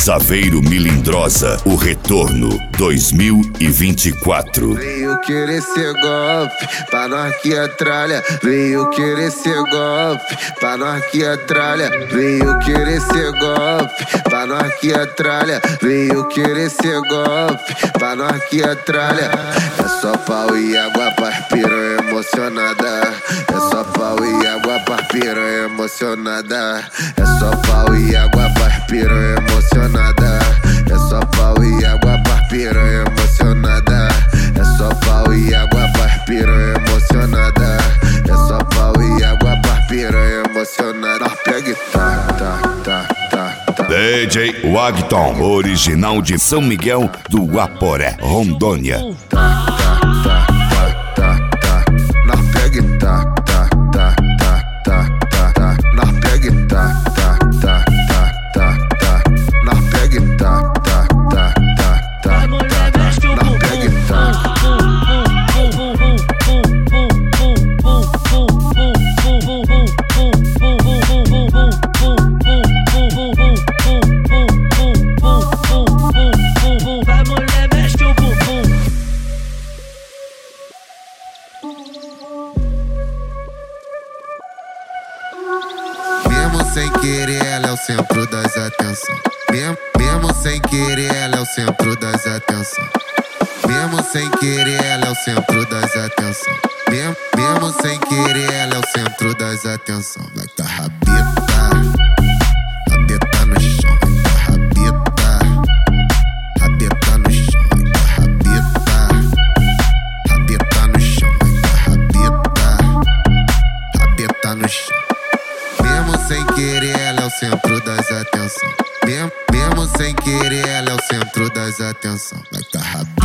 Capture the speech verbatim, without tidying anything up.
Saveiro Milindrosa, o retorno dois mil e vinte e quatro. Veio querer ser golpe, pra nós que é tralha. Veio querer ser golpe, pra nós que é tralha. Veio querer ser golpe, pra nós que é tralha. Veio querer ser golpe, pra nós que é tralha. É só pau e água pras piranha emocionada. É só pau e água pras piranha emocionada. É só pau e água pras piranha emocionada. É só pau e água pras piranha emocionada. É só pau e água pras piranha emocionada. É só pau e água pras piranha emocionada. Nós pega e tá, tá, tá, tá, tá. D J Wagton, original de São Miguel do Guaporé, Rondônia. Tá, tá, tá, tá, tá, tá. Nós pega e tá, tá, tá, tá, tá, tá, tá. Nós pega e tá, tá, tá, tá, tá, tá. Nós pega e tá, tá, tá, tá, tá, tá. Nós pega e tá. Vai, mulher, mexe o bumbum. Mesmo sem querer, ela é o centro das atenções. Mesmo, mesmo sem querer, ela é o centro das atenções. Mesmo sem querer, ela é o centro das atenções. Mesmo, mesmo sem querer, ela é o centro das atenções. Vai tá rabeta, rabeta no chão. Vai tá rabeta, rabeta no chão. Vai tá rabeta, rabeta no chão. Vai tá rabeta, rabeta no chão. Mesmo sem querer, ela é o centro das atenções. Mesmo, mesmo sem querer, ela é o centro das atenções. Vai tá rabeta.